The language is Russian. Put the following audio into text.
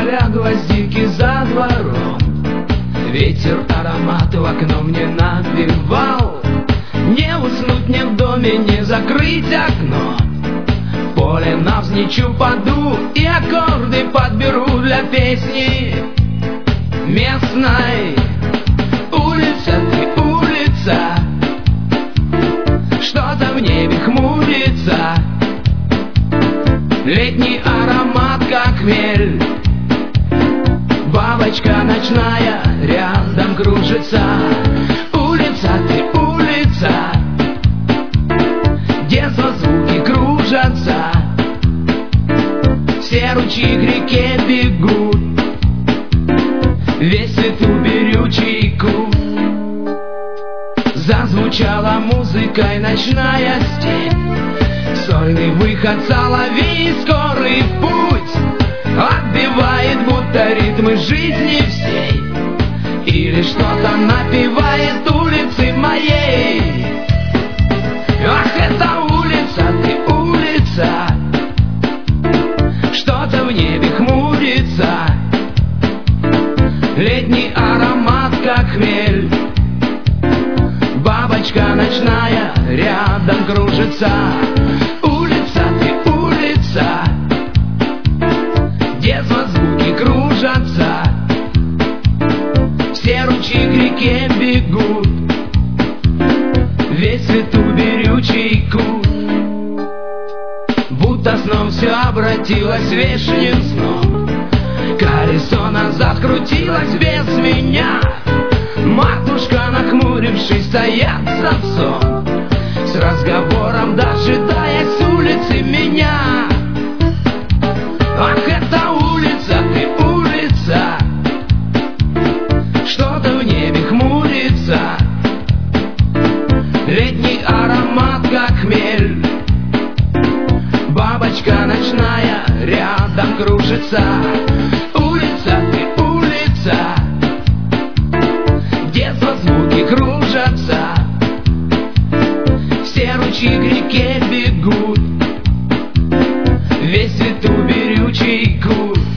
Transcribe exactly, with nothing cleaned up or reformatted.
поля, гвоздики за двором. Ветер аромат в окно мне напевал. Не уснуть мне в доме, не закрыть окно. В поле навзничь упаду и аккорды подберу для песни местной. Улица, ты улица, что-то в небе хмурится. Летний аромат, как хмель. Бабочка ночная рядом кружится. Улица, ты улица, детство звуки кружатся. Все ручьи к реке бегут, весь цвет берючий кут. Зазвучала музыкой ночная степь. Сольный выход соловей, скорый путь отбивает будто ритмы жизни всей. Или что-то напевает улицы моей. Ах, это улица, ты улица, что-то в небе хмурится. Летний аромат, как хмель. Бабочка ночная рядом кружится. Улица, ты улица, детство звуки кружатся. Все ручьи к реке бегут, весь цвету берючий кут. Будто сном все обратилось вешним сном. Колесо назад крутилось без меня. Матушка, нахмурившись, стоят с отцом, с разговором дожидаясь с улицы меня. Ах, это улица, ты улица, что-то в небе хмурится. Летний аромат, как хмель. Бабочка ночная рядом кружится. Улица, ты улица, детство звуки кружатся. Все ручьи к реке бегут, весь цвету берючий кут.